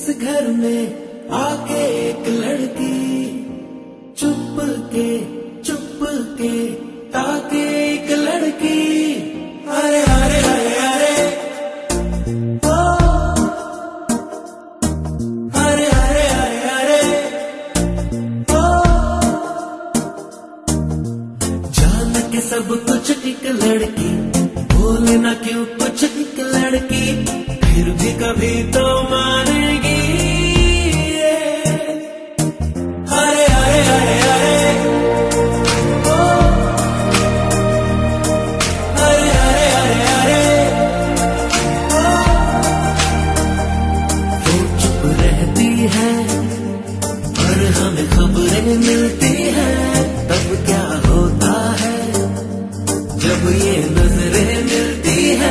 घर में आके एक लड़की चुप के ताके एक लड़की। अरे अरे अरे अरे ओ अरे अरे अरे अरे ओ जान के सब कुछ एक लड़की, बोले ना क्यों कुछ एक लड़की, फिर भी कभी तो मानेगी। अरे अरे अरे अरे ओ अरे अरे अरे अरे ओ वो चुप रहती है पर हमें खबरें मिलती है। तब क्या होता है जब ये नजरें मिलती है।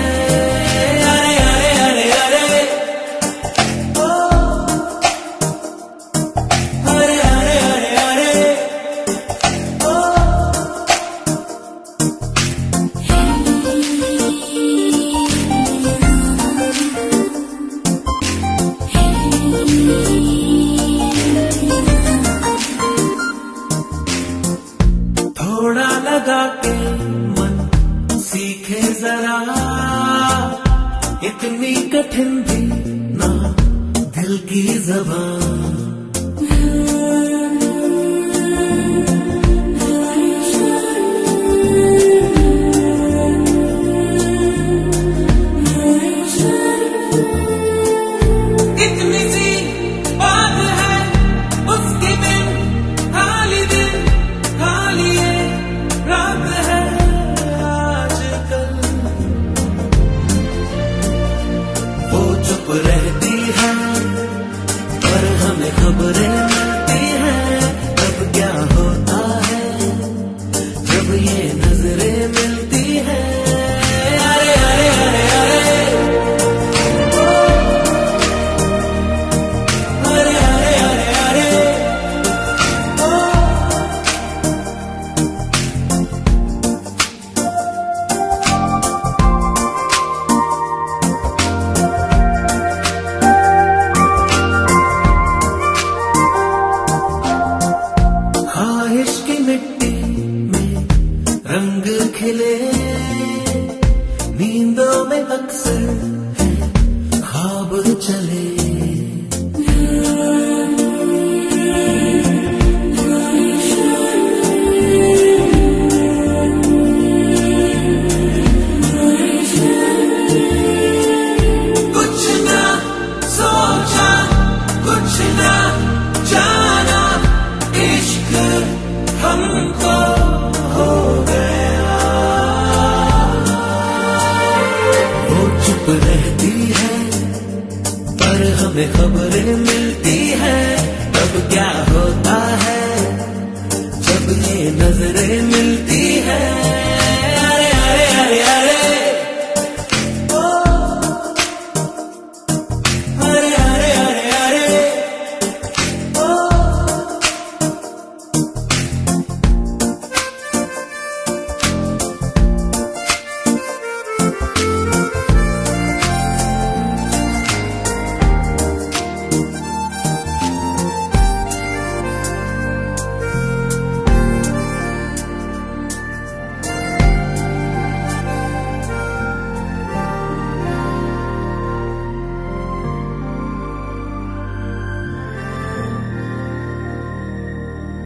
थोड़ा लगा के मन सीखे जरा, इतनी कठिन भी ना दिल की ज़बान। इतनी सी बात है उसके बिन, खाली दिन खाली ये रात है आजकल। वो चुप रहती है पर हमें खबरें मिलती है। तब क्या होता है जब ये नजरें मिलती है। अरे अरे अरे अरे ओ अरे अरे अरे अरे ओ ख्वाहिश की मिट्टी में रंग खिले, नींदों में अक्सर है ख्वाब चले। कुछ ना सोचा कुछ ना जाना, इश्क हमको हो गया। वो चुप रहती है पर हमें खबर